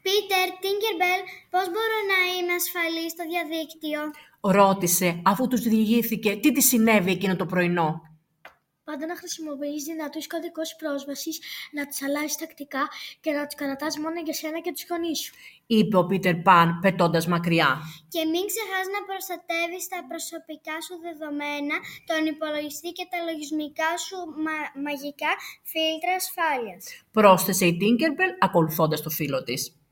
Πίτερ, Tinkerbell, πώς μπορώ να είμαι ασφαλής στο διαδίκτυο? Ρώτησε, αφού τους διηγήθηκε τι της συνέβη εκείνο το πρωινό. Πάντα να χρησιμοποιείς δυνατούς κωδικούς πρόσβασης, να τους αλλάζεις τακτικά και να τους κρατάς μόνο για σένα και τους γονείς σου, είπε ο Πίτερ Παν πετώντας μακριά. Και μην ξεχάσεις να προστατεύεις τα προσωπικά σου δεδομένα, τον υπολογιστή και τα λογισμικά σου μαγικά φίλτρα ασφάλειας, Πρόσθεσε η Tinkerbell ακολουθώντας το φίλο της.